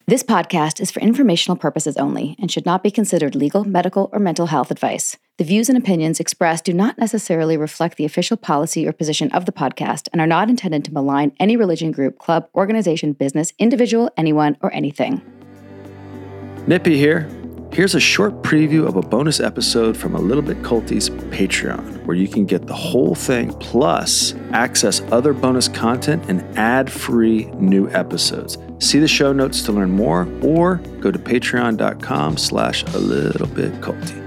This podcast is for informational purposes only and should not be considered legal, medical, or mental health advice. The views and opinions expressed do not necessarily reflect the official policy or position of the podcast and are not intended to malign any religion, group, club, organization, business, individual, anyone, or anything. Nippy here. Here's a short preview of a bonus episode from A Little Bit Culty's Patreon, where you can get the whole thing plus access other bonus content and ad-free new episodes. See the show notes to learn more or go to patreon.com/alittlebitculty.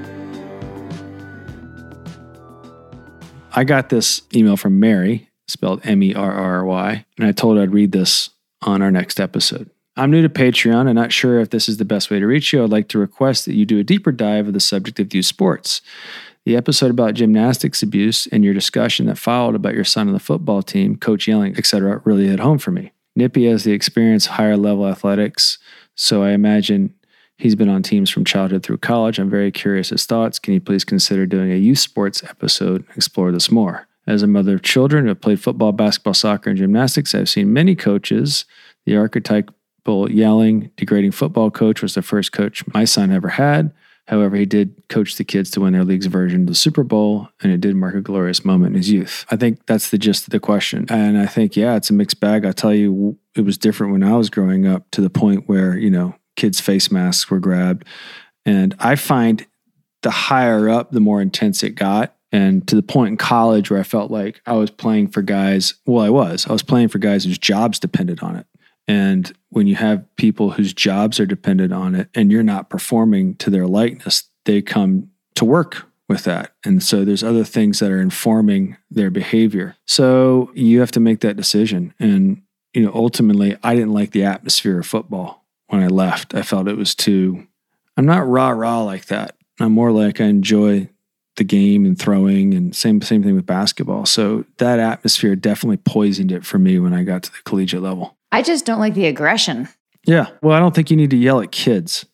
I got this email from Mary, spelled M-E-R-R-Y, and I told her I'd read this on our next episode. I'm new to Patreon and not sure if this is the best way to reach you. I'd like to request that you do a deeper dive of the subject of youth sports. The episode about gymnastics abuse and your discussion that followed about your son on the football team, coach yelling, etc., really hit home for me. Nippy has the experience higher level athletics, so I imagine he's been on teams from childhood through college. I'm very curious his thoughts. Can you please consider doing a youth sports episode and explore this more? As a mother of children who have played football, basketball, soccer, and gymnastics, I've seen many coaches. The archetype yelling, degrading football coach was the first coach my son ever had. However, he did coach the kids to win their league's version of the Super Bowl, and it did mark a glorious moment in his youth. I think that's the gist of the question. And I think, yeah, it's a mixed bag. I'll tell you, it was different when I was growing up to the point where, kids' face masks were grabbed. And I find the higher up, the more intense it got. And to the point in college where I felt like I was playing for guys, I was playing for guys whose jobs depended on it. And when you have people whose jobs are dependent on it and you're not performing to their likeness, they come to work with that. And so there's other things that are informing their behavior. So you have to make that decision. And, ultimately, I didn't like the atmosphere of football when I left. I felt it was I'm not rah-rah like that. I'm more like I enjoy the game and throwing, and same thing with basketball. So that atmosphere definitely poisoned it for me when I got to the collegiate level. I just don't like the aggression. Yeah. Well, I don't think you need to yell at kids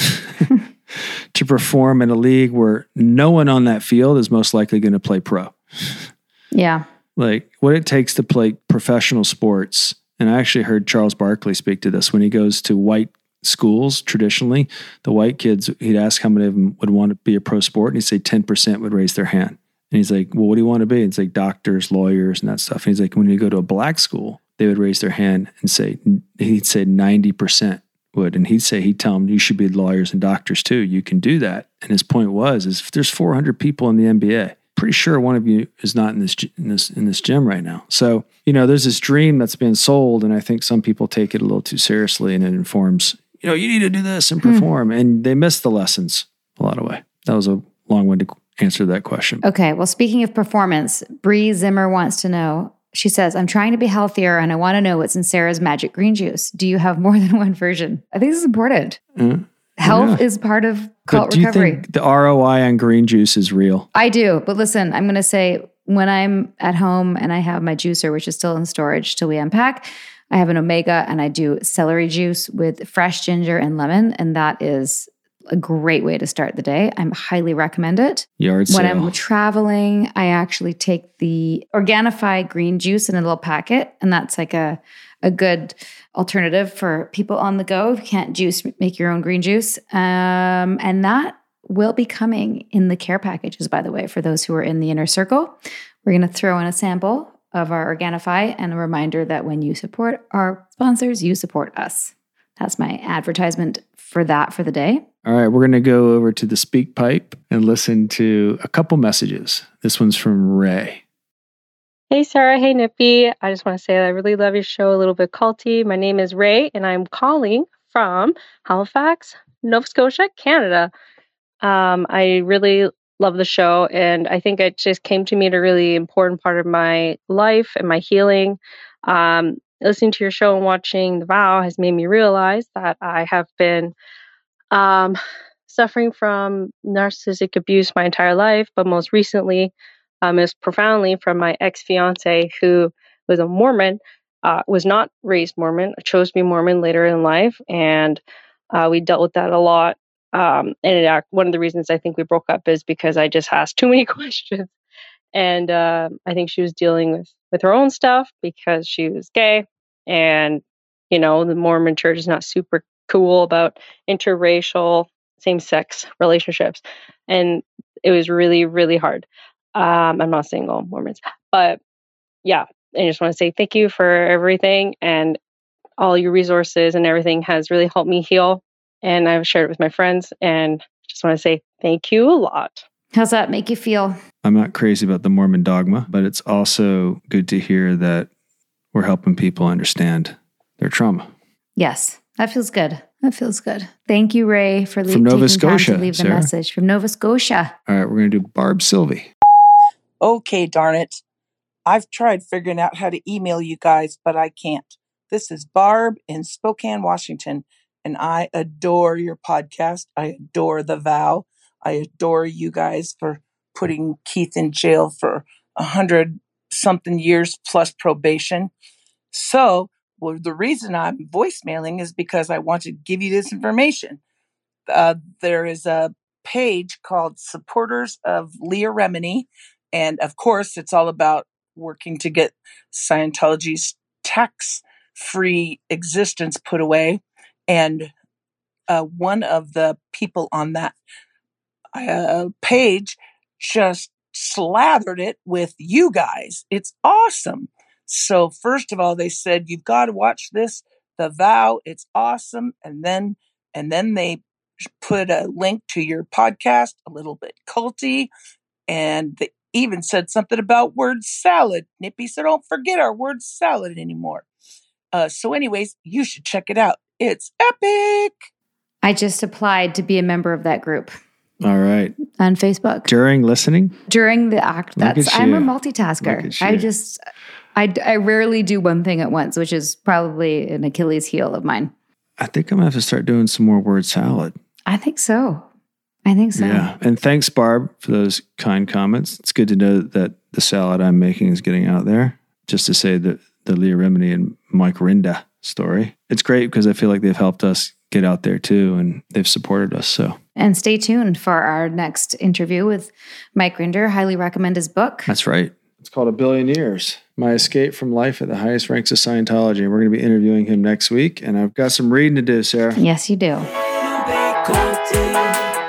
to perform in a league where no one on that field is most likely going to play pro. Yeah. Like what it takes to play professional sports. And I actually heard Charles Barkley speak to this when he goes to white schools. Traditionally, the white kids, he'd ask how many of them would want to be a pro sport. And he'd say 10% would raise their hand. And he's like, well, what do you want to be? And it's like doctors, lawyers, and that stuff. And he's like, when you go to a black school, they would raise their hand and he'd say 90% would. And he'd tell them, you should be lawyers and doctors too. You can do that. And his point is if there's 400 people in the NBA, pretty sure one of you is not in this gym right now. So, there's this dream that's been sold. And I think some people take it a little too seriously, and it informs, you need to do this and perform. And they miss the lessons a lot of way. That was a long-winded answer to that question. Okay. Well, speaking of performance, Bree Zimmer wants to know, she says, I'm trying to be healthier and I want to know what's in Sarah's magic green juice. Do you have more than one version? I think this is important. Health is part of cult recovery. Do you think the ROI on green juice is real? I do. But listen, I'm going to say when I'm at home and I have my juicer, which is still in storage till we unpack, I have an Omega and I do celery juice with fresh ginger and lemon. And that is a great way to start the day. I highly recommend it. Yard sale. When I'm traveling, I actually take the Organifi green juice in a little packet, and that's like a good alternative for people on the go. If you can't make your own green juice. And that will be coming in the care packages, by the way, for those who are in the inner circle. We're going to throw in a sample of our Organifi and a reminder that when you support our sponsors, you support us. That's my advertisement for that for the day. All right, we're going to go over to the Speak Pipe and listen to a couple messages. This one's from Ray. Hey, Sarah. Hey, Nippy. I just want to say that I really love your show, A Little Bit Culty. My name is Ray, and I'm calling from Halifax, Nova Scotia, Canada. I really love the show, and I think it just came to me at a really important part of my life and my healing. Listening to your show and watching The Vow has made me realize that I have been suffering from narcissistic abuse my entire life, but most recently, most profoundly from my ex-fiance who was a Mormon, was not raised Mormon, chose to be Mormon later in life, and we dealt with that a lot. And one of the reasons I think we broke up is because I just asked too many questions. And I think she was dealing with her own stuff because she was gay. And, the Mormon church is not super cool about interracial same-sex relationships. And it was really, really hard. I'm not saying all Mormons, but yeah, I just want to say thank you for everything, and all your resources and everything has really helped me heal. And I've shared it with my friends, and just want to say thank you a lot. How's that make you feel? I'm not crazy about the Mormon dogma, but it's also good to hear that we're helping people understand their trauma. Yes, that feels good. That feels good. Thank you, Ray, for From Nova taking Scotia, time to leave the Sarah. message. From Nova Scotia. All right, we're going to do Barb Sylvie. Okay, darn it. I've tried figuring out how to email you guys, but I can't. This is Barb in Spokane, Washington, and I adore your podcast. I adore The Vow. I adore you guys for putting Keith in jail for 100-something years plus probation. So, well, the reason I'm voicemailing is because I want to give you this information. There is a page called Supporters of Leah Remini, and of course, it's all about working to get Scientology's tax-free existence put away. And one of the people on that page just slathered it with you guys. It's awesome. So first of all, they said, you've got to watch this, The Vow. It's awesome. And then they put a link to your podcast, a little bit culty. And they even said something about word salad. Nippy, so don't forget our word salad anymore. So anyways, you should check it out. It's epic. I just applied to be a member of that group. All right. On Facebook. During listening? During the act. I'm a multitasker. I rarely do one thing at once, which is probably an Achilles heel of mine. I think I'm going to have to start doing some more word salad. I think so. Yeah. And thanks, Barb, for those kind comments. It's good to know that the salad I'm making is getting out there. Just to say that the Leah Remini and Mike Rinda story. It's great because I feel like they've helped us get out there too, and they've supported us. So. And stay tuned for our next interview with Mike Rinder. Highly recommend his book. That's right. It's called A Billion Years, My Escape from Life at the Highest Ranks of Scientology. And we're going to be interviewing him next week. And I've got some reading to do, Sarah. Yes, you do.